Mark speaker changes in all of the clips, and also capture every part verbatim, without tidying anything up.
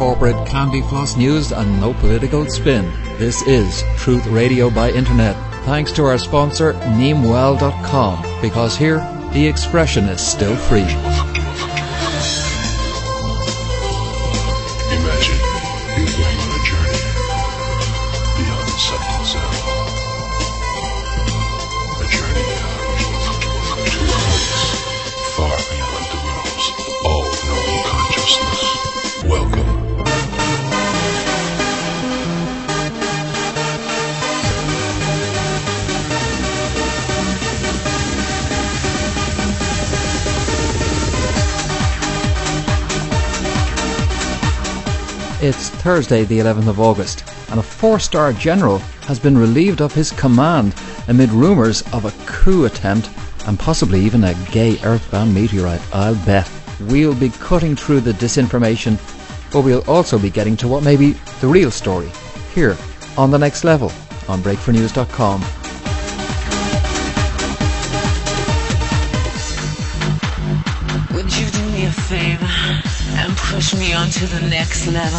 Speaker 1: corporate candy floss news and no political spin. This is Truth Radio by Internet. Thanks to our sponsor, Neemwell dot com, because here, the expression is still free.
Speaker 2: Imagine you're going on a journey beyond sight and sound. A journey to a place far beyond the realms of all known consciousness. Welcome.
Speaker 1: It's Thursday, the eleventh of August, and a four-star general has been relieved of his command amid rumours of a coup attempt and possibly even a gay earthbound meteorite, I'll bet. We'll be cutting through the disinformation, but we'll also be getting to what may be the real story, here on The Next Level on break for news dot com.
Speaker 3: Would you do me a favour and push me on to the next level?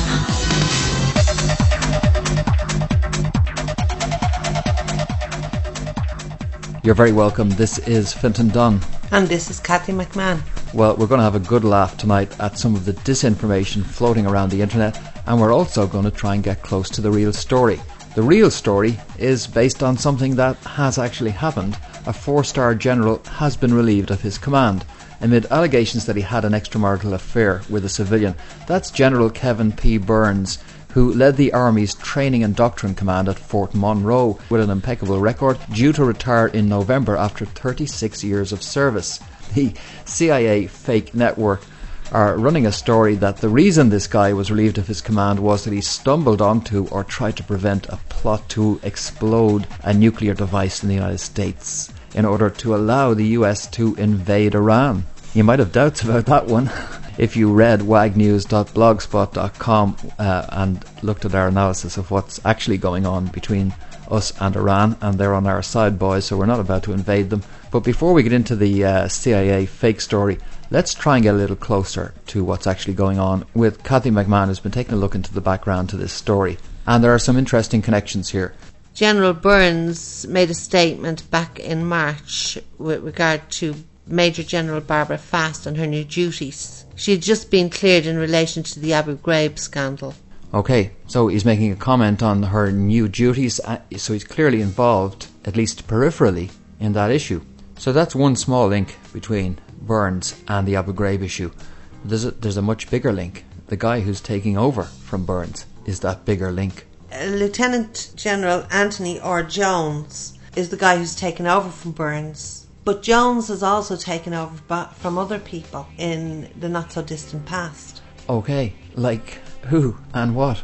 Speaker 1: You're very welcome. This is Fintan Dunn.
Speaker 4: And this is Kathy McMahon.
Speaker 1: Well, we're going to have a good laugh tonight at some of the disinformation floating around the internet, and we're also going to try and get close to the real story. The real story is based on something that has actually happened. A four-star general has been relieved of his command amid allegations that he had an extramarital affair with a civilian. That's General Kevin P. Burns, who led the Army's Training and Doctrine Command at Fort Monroe with an impeccable record, due to retire in November after thirty-six years of service. The C I A fake network are running a story that the reason this guy was relieved of his command was that he stumbled onto or tried to prevent a plot to explode a nuclear device in the United States in order to allow the U S to invade Iran. You might have doubts about that one if you read wag news dot blogspot dot com uh, and looked at our analysis of what's actually going on between us and Iran, and they're on our side, boys, so we're not about to invade them. But before we get into the uh, C I A fake story, let's try and get a little closer to what's actually going on with Kathy McMahon, who's been taking a look into the background to this story. And there are some interesting connections here.
Speaker 4: General Burns made a statement back in March with regard to Major General Barbara Fast and her new duties. She had just been cleared in relation to the Abu Ghraib scandal.
Speaker 1: Okay, so he's making a comment on her new duties, uh, so he's clearly involved, at least peripherally, in that issue. So that's one small link between Burns and the Abu Ghraib issue. There's a, there's a much bigger link. The guy who's taking over from Burns is that bigger link.
Speaker 4: Uh, Lieutenant General Anthony R. Jones is the guy who's taken over from Burns. But Jones has also taken over ba- from other people in the not-so-distant past.
Speaker 1: Okay, like who and what?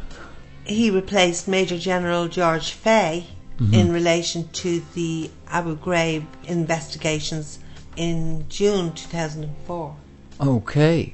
Speaker 4: He replaced Major General George Fay mm-hmm. in relation to the Abu Ghraib investigations in June two thousand four.
Speaker 1: Okay.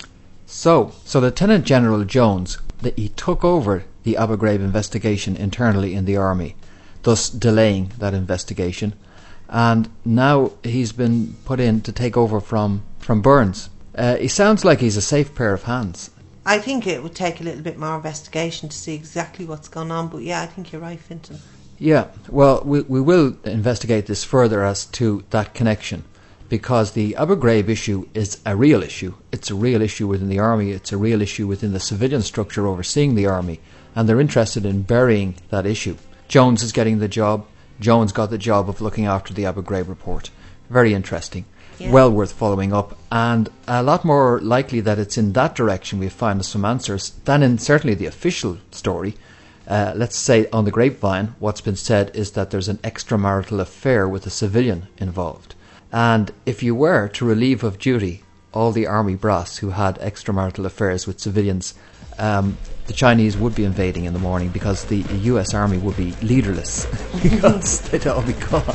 Speaker 1: So, so Lieutenant General Jones, the, he took over the Abu Ghraib investigation internally in the Army, thus delaying that investigation. And now he's been put in to take over from, from Burns. Uh, he sounds like he's a safe pair of hands.
Speaker 4: I think it would take a little bit more investigation to see exactly what's going on, but yeah, I think you're right, Fintan.
Speaker 1: Yeah, well, we, we will investigate this further as to that connection, because the Abu Ghraib issue is a real issue. It's a real issue within the Army, it's a real issue within the civilian structure overseeing the Army, and they're interested in burying that issue. Jones is getting the job. Jones got the job of looking after the Abu Ghraib report. Very interesting. Yeah. Well worth following up, and a lot more likely that it's in that direction we've found some answers than in certainly the official story. Uh, let's say on the grapevine, what's been said is that there's an extramarital affair with a civilian involved. And if you were to relieve of duty all the army brass who had extramarital affairs with civilians, um, the Chinese would be invading in the morning, because the U S Army would be leaderless because they'd all be gone.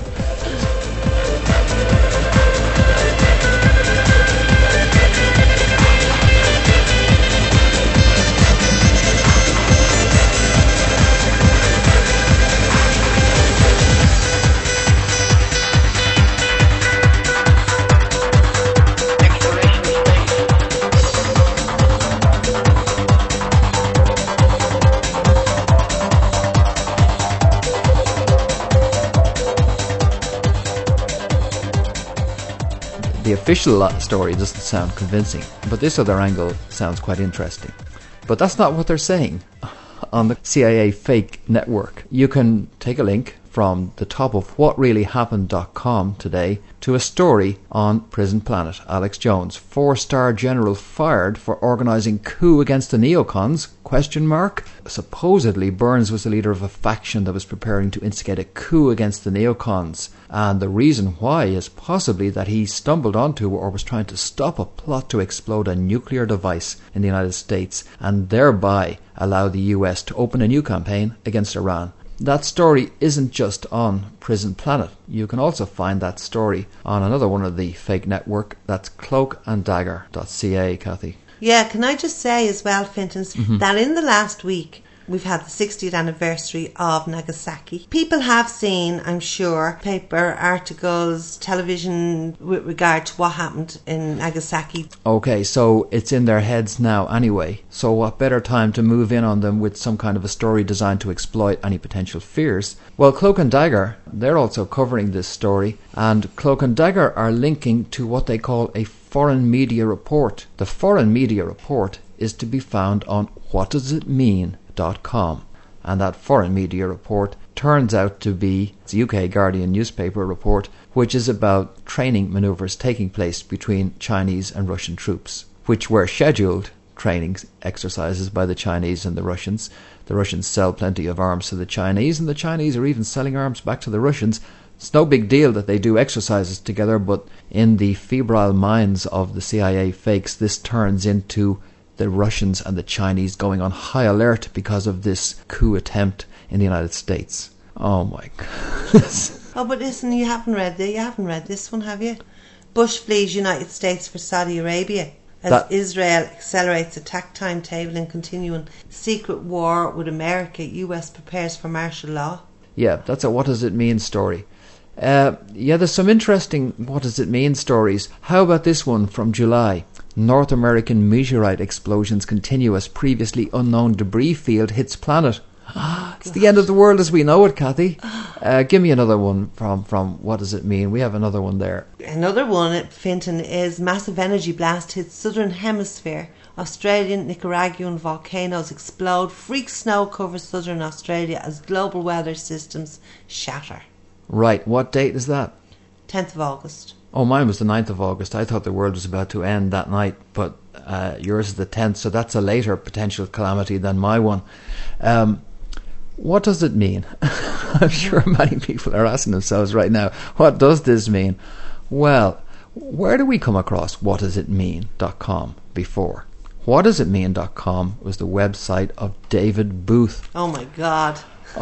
Speaker 1: the official story doesn't sound convincing, but this other angle sounds quite interesting. But that's not what they're saying on the C I A fake network. You can take a link from the top of what really happened dot com today to a story on Prison Planet. Alex Jones, four-star general fired for organising coup against the neocons, question mark. Supposedly Burns was the leader of a faction that was preparing to instigate a coup against the neocons, and the reason why is possibly that he stumbled onto or was trying to stop a plot to explode a nuclear device in the United States and thereby allow the U S to open a new campaign against Iran. That story isn't just on Prison Planet. You can also find that story on another one of the fake network. That's cloak and dagger dot c a, Kathy.
Speaker 4: Yeah, can I just say as well, Fintons,
Speaker 1: Mm-hmm.
Speaker 4: that in the last week we've had the sixtieth anniversary of Nagasaki. People have seen, I'm sure, paper articles, television with regard to what happened in Nagasaki.
Speaker 1: Okay, so it's in their heads now anyway. So what better time to move in on them with some kind of a story designed to exploit any potential fears? Well, Cloak and Dagger, they're also covering this story, and Cloak and Dagger are linking to what they call a foreign media report. The foreign media report is to be found on what does it mean dot com, and that foreign media report turns out to be the U K Guardian newspaper report, which is about training manoeuvres taking place between Chinese and Russian troops, which were scheduled training exercises by the Chinese and the Russians. The Russians sell plenty of arms to the Chinese, and the Chinese are even selling arms back to the Russians. It's no big deal that they do exercises together, but in the febrile minds of the C I A fakes, this turns into the Russians and the Chinese going on high alert because of this coup attempt in the United States. Oh my goodness.
Speaker 4: Oh, but listen, you haven't read this. You haven't read this one, have you? Bush flees United States for Saudi Arabia as
Speaker 1: That-
Speaker 4: Israel accelerates attack timetable and continuing secret war with America. U S prepares for martial law.
Speaker 1: Yeah, that's a what does it mean story. Uh, yeah, there's some interesting what does it mean stories. How about this one from July? North American meteorite explosions continue as previously unknown debris field hits planet. It's the end of the world as we know it, Kathy. Uh, give me another one from, from what does it mean? We have another one there.
Speaker 4: Another one at Finton is massive energy blast hits southern hemisphere. Australian, Nicaraguan volcanoes explode. Freak snow covers southern Australia as global weather systems shatter.
Speaker 1: Right, what date is that?
Speaker 4: tenth of August.
Speaker 1: Oh, mine was the ninth of August. I thought the world was about to end that night, but uh, yours is the tenth, so that's a later potential calamity than my one. Um, what does it mean? I'm sure many people are asking themselves right now, what does this mean? Well, where do we come across what does it mean dot com before? what does it mean dot com was the website of David Booth.
Speaker 4: Oh my God.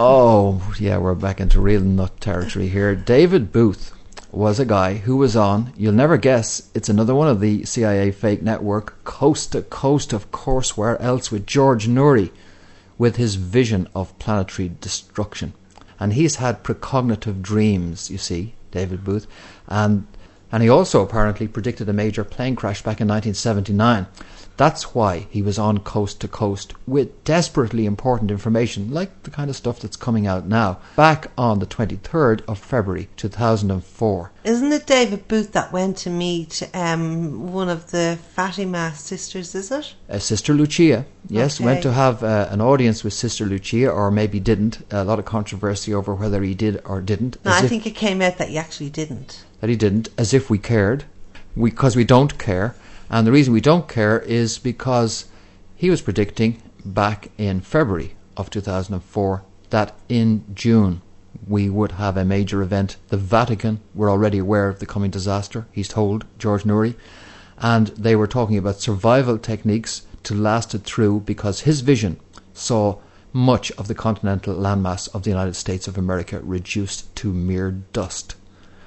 Speaker 1: Oh, yeah, we're back into real nut territory here. David Booth was a guy who was on, you'll never guess, it's another one of the C I A fake network, Coast to Coast, of course, where else, with George Noory, with his vision of planetary destruction. And he's had precognitive dreams, you see, David Booth, and and he also apparently predicted a major plane crash back in nineteen seventy-nine. That's why he was on Coast to Coast with desperately important information, like the kind of stuff that's coming out now, back on the twenty-third of February two thousand four.
Speaker 4: Isn't it David Booth that went to meet um, one of the Fatima sisters, is it?
Speaker 1: Uh, Sister Lucia, yes,
Speaker 4: Okay.
Speaker 1: went to have uh, an audience with Sister Lucia, or maybe didn't. A lot of controversy over whether he did or didn't.
Speaker 4: No,
Speaker 1: as
Speaker 4: I
Speaker 1: if-
Speaker 4: think it came out that he actually didn't.
Speaker 1: that he didn't, as if we cared, because we, we don't care. And the reason we don't care is because he was predicting back in February of two thousand four that in June we would have a major event. The Vatican were already aware of the coming disaster, he's told George Noory, and they were talking about survival techniques to last it through, because his vision saw much of the continental landmass of the United States of America reduced to mere dust.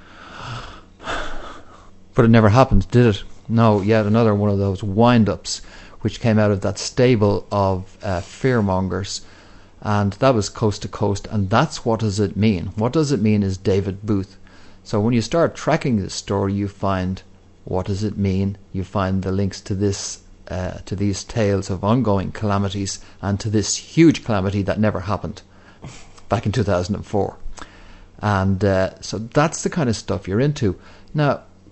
Speaker 1: But it never happened, did it? No, yet another one of those wind-ups which came out of that stable of uh, fearmongers, and that was Coast to Coast, and that's what does it mean. What does it mean is David Booth. So when you start tracking this story, you find what does it mean, you find the links to this, uh, to these tales of ongoing calamities, and to this huge calamity that never happened back in two thousand four. And uh, so that's the kind of stuff you're into. Now,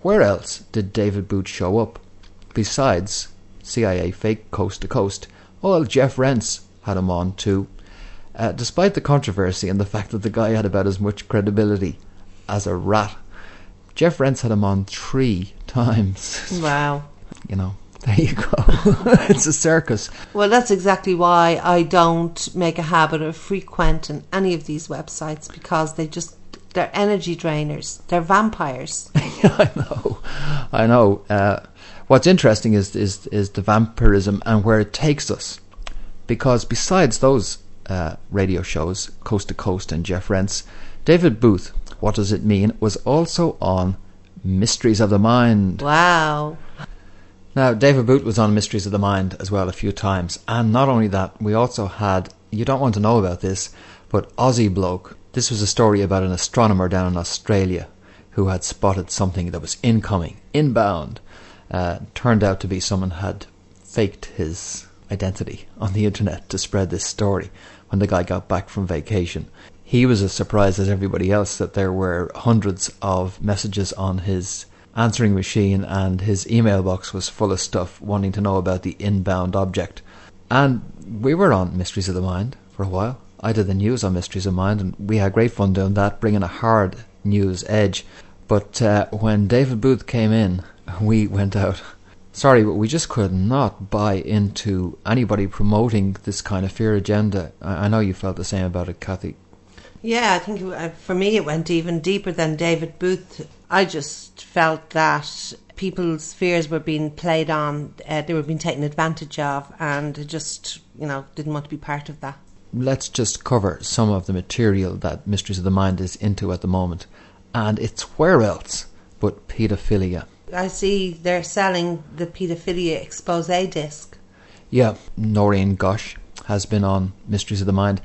Speaker 1: where else did David Booth show up? Besides C I A fake Coast to Coast, well, Jeff Rense had him on too. Uh, despite the controversy and the fact that the guy had about as much credibility as a rat, Jeff Rense had him on three times.
Speaker 4: Wow.
Speaker 1: You know, there you go. It's a circus.
Speaker 4: Well, that's exactly why I don't make a habit of frequenting any of these websites, because they just, they're energy drainers. They're vampires.
Speaker 1: Yeah, I know. I know. Uh, what's interesting is, is, is the vampirism and where it takes us. Because besides those uh, radio shows, Coast to Coast and Jeff Rense, David Booth, What Does It Mean, was also on Mysteries of the Mind.
Speaker 4: Wow.
Speaker 1: Now, David Booth was on Mysteries of the Mind as well a few times. And not only that, we also had, you don't want to know about this, but Aussie Bloke. This was a story about an astronomer down in Australia who had spotted something that was incoming, inbound. Uh, turned out to be someone had faked his identity on the internet to spread this story when the guy got back from vacation. He was as surprised as everybody else that there were hundreds of messages on his answering machine, and his email box was full of stuff wanting to know about the inbound object. And we were on Mysteries of the Mind for a while. I did the news on Mysteries of the Mind, and we had great fun doing that, bringing a hard news edge. But uh, when David Booth came in, we went out. Sorry, but we just could not buy into anybody promoting this kind of fear agenda. I, I know you felt the same about it, Kathy.
Speaker 4: Yeah, I think it, for me it went even deeper than David Booth. I just felt that people's fears were being played on, uh, they were being taken advantage of, and I just, you know, didn't want to be part of that.
Speaker 1: Let's just cover some of the material that Mysteries of the Mind is into at the moment. And it's where else but paedophilia.
Speaker 4: I see they're selling the paedophilia expose disc.
Speaker 1: Yeah, Noreen Gosh has been on Mysteries of the Mind.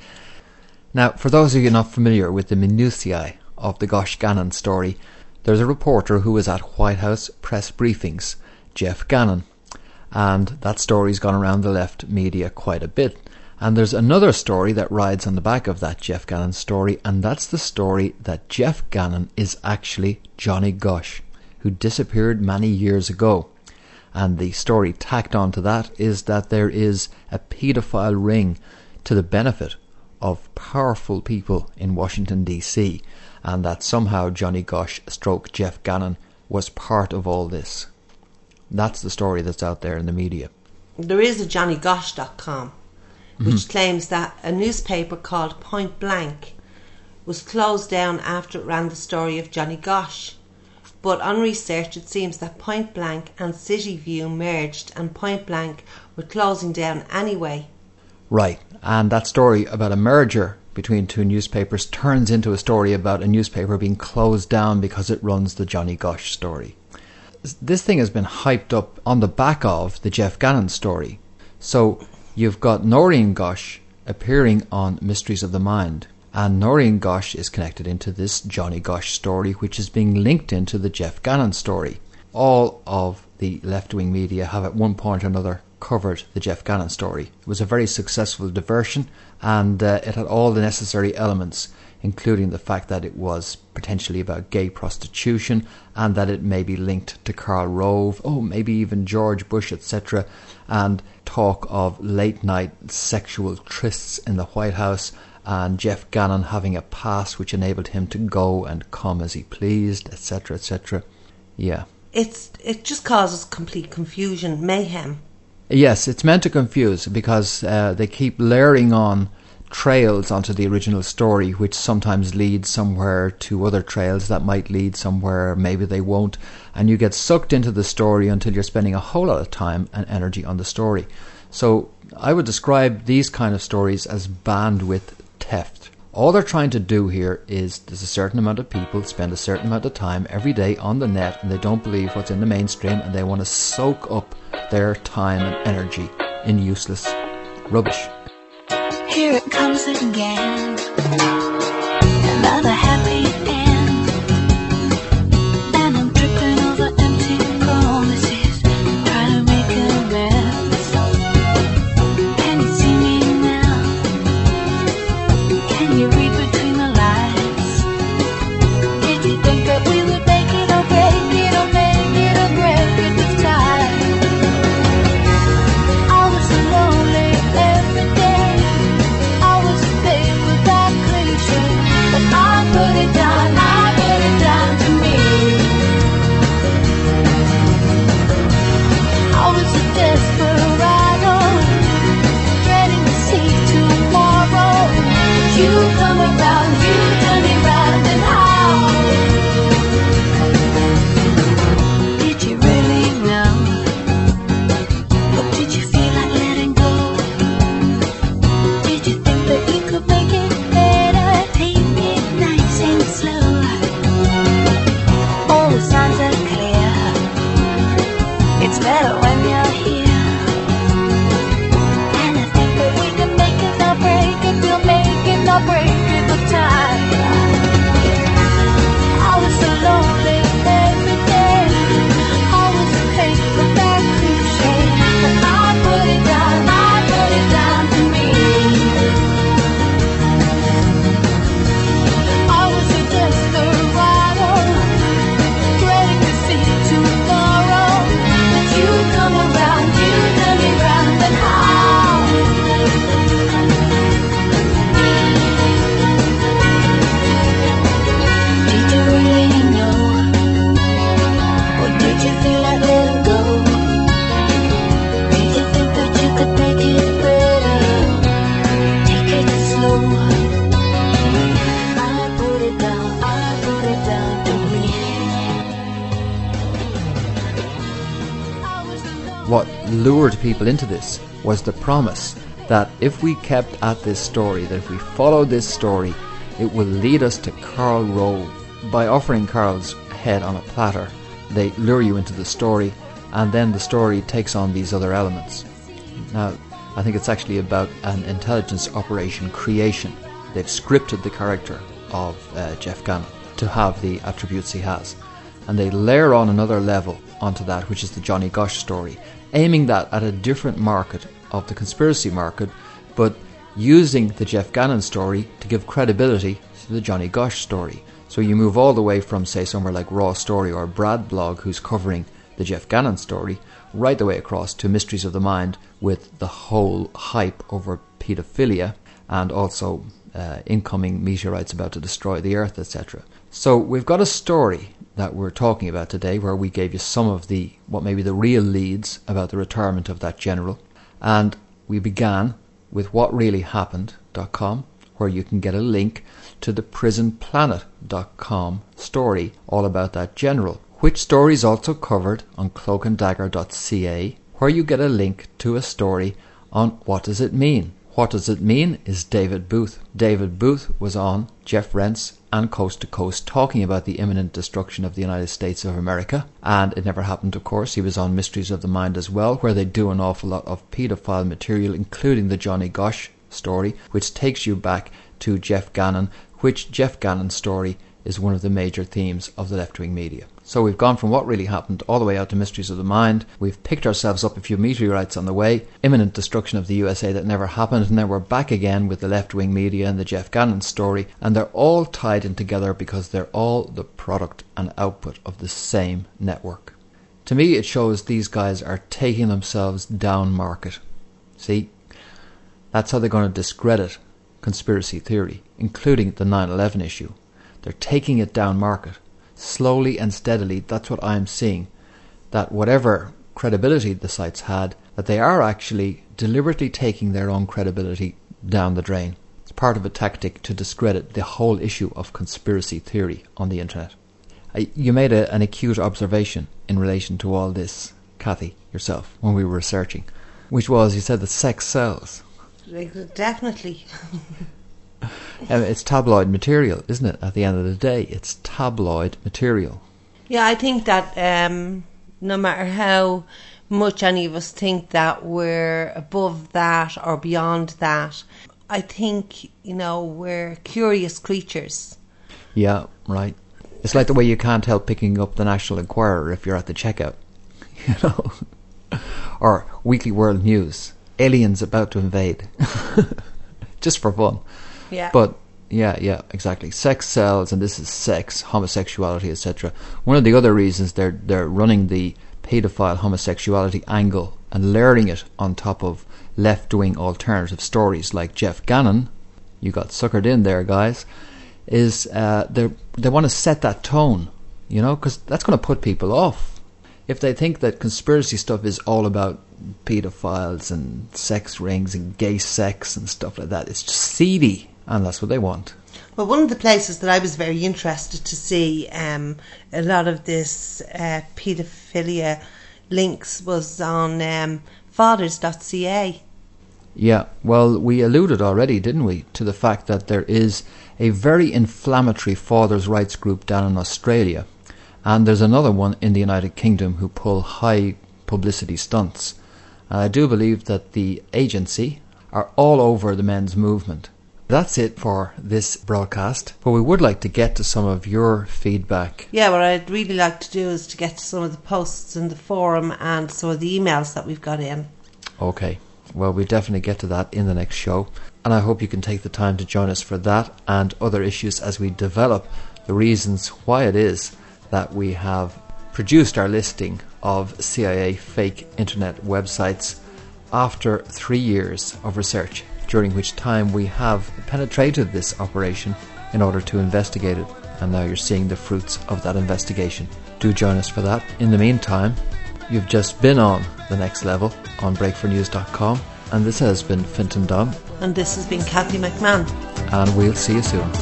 Speaker 1: Now, for those of you not familiar with the minutiae of the Gosh Gannon story, there's a reporter who was at White House press briefings, Jeff Gannon, and that story's gone around the left media quite a bit. And there's another story that rides on the back of that Jeff Gannon story, and that's the story that Jeff Gannon is actually Johnny Gosch, who disappeared many years ago. And the story tacked on to that is that there is a paedophile ring to the benefit of powerful people in Washington D C, and that somehow Johnny Gosch stroke Jeff Gannon was part of all this. That's the story that's out there in the media.
Speaker 4: There is a Johnny Gosh dot com which mm-hmm. claims that a newspaper called Point Blank was closed down after it ran the story of Johnny Gosch. But on research it seems that Point Blank and City View merged, and Point Blank were closing down anyway.
Speaker 1: Right, and that story about a merger between two newspapers turns into a story about a newspaper being closed down because it runs the Johnny Gosch story. This thing has been hyped up on the back of the Jeff Gannon story. So you've got Noreen Gosch appearing on Mysteries of the Mind, and Noreen Gosch is connected into this Johnny Gosch story, which is being linked into the Jeff Gannon story. All of the left-wing media have at one point or another covered the Jeff Gannon story. It was a very successful diversion, and uh, it had all the necessary elements, including the fact that it was potentially about gay prostitution, and that it may be linked to Karl Rove, oh, maybe even George Bush, et cetera, and talk of late-night sexual trysts in the White House, and Jeff Gannon having a pass which enabled him to go and come as he pleased, et cetera, et cetera. Yeah.
Speaker 4: It's it just causes complete confusion, mayhem.
Speaker 1: Yes, it's meant to confuse because uh, they keep layering on trails onto the original story, which sometimes lead somewhere to other trails that might lead somewhere, maybe they won't, and you get sucked into the story until you're spending a whole lot of time and energy on the story. So I would describe these kind of stories as bandwidth theft. All they're trying to do here is there's a certain amount of people spend a certain amount of time every day on the net, and they don't believe what's in the mainstream, and they want to soak up their time and energy in useless rubbish.
Speaker 5: Here it comes again, another happy end, and I'm tripping over empty promises, trying to make amends. Can you see me now? Can you read between the lines? Did you think that we would make it or break it or make around, you turn me round, and how? Did you really know? Or did you feel like letting go? Did you think that you could make it better? Take it nice and slow. All the signs are clear. It's better when you're here. And I think that we can make it or break it. We'll make it or break it the time. I was so lonely every day. I was a paper that cliche. But I put it down, I put it down to me. I was a desperado, ready to see tomorrow. But you come around, you turn me round, and how? Did you really know? Or did you feel like letting go? Did you think that you could make it better? Take it slow. I put it down, I put it down to me. I was alone.
Speaker 1: What lured people into this was the promise that if we kept at this story, that if we followed this story, it will lead us to Karl Rove. By offering Karl's head on a platter, they lure you into the story, and then the story takes on these other elements. Now, I think it's actually about an intelligence operation creation. They've scripted the character of uh, Jeff Gannon to have the attributes he has, and they layer on another level onto that, which is the Johnny Gosch story, aiming that at a different market of the conspiracy market, but using the Jeff Gannon story to give credibility to the Johnny Gosch story. So you move all the way from, say, somewhere like Raw Story or Brad Blog, who's covering the Jeff Gannon story, right the way across to Mysteries of the Mind with the whole hype over paedophilia and also uh, incoming meteorites about to destroy the Earth, et cetera. So we've got a story that we're talking about today where we gave you some of the, what may be the real leads about the retirement of that general. And we began with what really happened dot com, where you can get a link to the prison planet dot com story all about that general, which story is also covered on cloak and dagger dot c a, where you get a link to a story on What Does It Mean. What Does It Mean is David Booth. David Booth was on Jeff Rentz and Coast to Coast talking about the imminent destruction of the United States of America, and it never happened, of course. He was on Mysteries of the Mind as well, where they do an awful lot of paedophile material, including the Johnny Gosch story, which takes you back to Jeff Gannon, which Jeff Gannon's story is one of the major themes of the left-wing media. So we've gone from What Really Happened all the way out to Mysteries of the Mind. We've picked ourselves up a few meteorites on the way, imminent destruction of the U S A that never happened, and then we're back again with the left-wing media and the Jeff Gannon story, and they're all tied in together because they're all the product and output of the same network. To me, it shows these guys are taking themselves down market. See, that's how they're going to discredit conspiracy theory, including the nine eleven issue. They're taking it down market. Slowly and steadily, that's what I'm seeing. That whatever credibility the sites had, that they are actually deliberately taking their own credibility down the drain. It's part of a tactic to discredit the whole issue of conspiracy theory on the internet. Uh, you made a, an acute observation in relation to all this, Kathy, yourself, when we were researching, which was, you said that sex sells.
Speaker 4: Definitely.
Speaker 1: Um, it's tabloid material, isn't it? At the end of the day, it's tabloid material.
Speaker 4: Yeah, I think that um, no matter how much any of us think that we're above that or beyond that, I think, you know, we're curious creatures.
Speaker 1: Yeah, right. It's like the way you can't help picking up the National Enquirer if you're at the checkout, you know, or Weekly World News. Aliens about to invade, just for fun.
Speaker 4: Yeah.
Speaker 1: But yeah, yeah, exactly. Sex sells, and this is sex, homosexuality, et cetera. One of the other reasons they're they're running the paedophile homosexuality angle and layering it on top of left-wing alternative stories like Jeff Gannon, you got suckered in there, guys, is uh, they they want to set that tone, you know, because that's going to put people off. If they think that conspiracy stuff is all about paedophiles and sex rings and gay sex and stuff like that, it's just seedy. and that's what they want.
Speaker 4: Well, one of the places that I was very interested to see um, a lot of this uh, paedophilia links was on um, fathers dot c a.
Speaker 1: Yeah, well, we alluded already, didn't we, to the fact that there is a very inflammatory fathers' rights group down in Australia, and there's another one in the United Kingdom who pull high publicity stunts. And I do believe that the agency are all over the men's movement. That's it for this broadcast, but we would like to get to some of your feedback.
Speaker 4: Yeah, what I'd really like to do is to get to some of the posts in the forum and some of the emails that we've got in.
Speaker 1: Okay, well, we'll definitely get to that in the next show, and I hope you can take the time to join us for that and other issues as we develop the reasons why it is that we have produced our listing of C I A fake internet websites after three years of research, during which time we have penetrated this operation in order to investigate it, and now you're seeing the fruits of that investigation. Do join us for that. In the meantime, you've just been on The Next Level on break for news dot com, and this has been Fintan Dunn.
Speaker 4: And this has been Kathy McMahon.
Speaker 1: And we'll see you soon.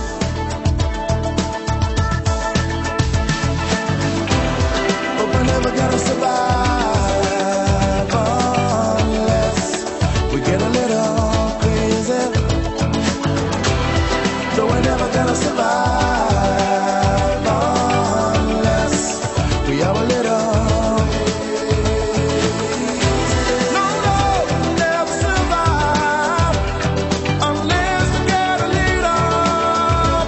Speaker 6: But we're never gonna survive unless we get a little crazy. No, we're never gonna survive unless we are a little. No, no, never survive unless we get a little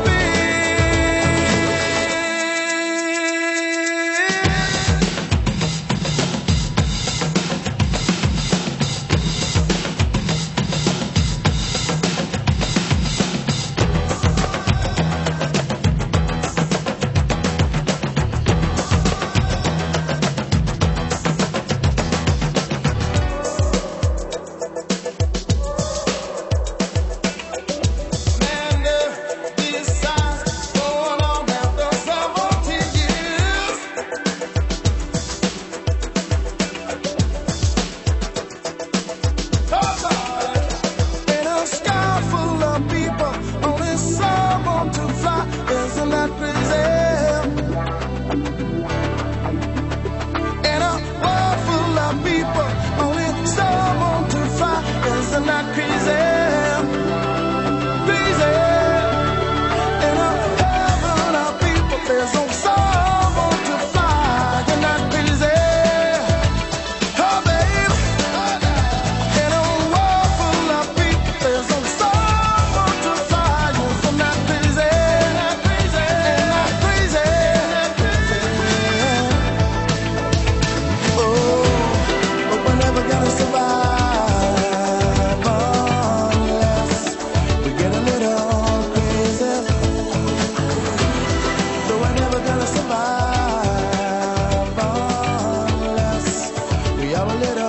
Speaker 6: we are a little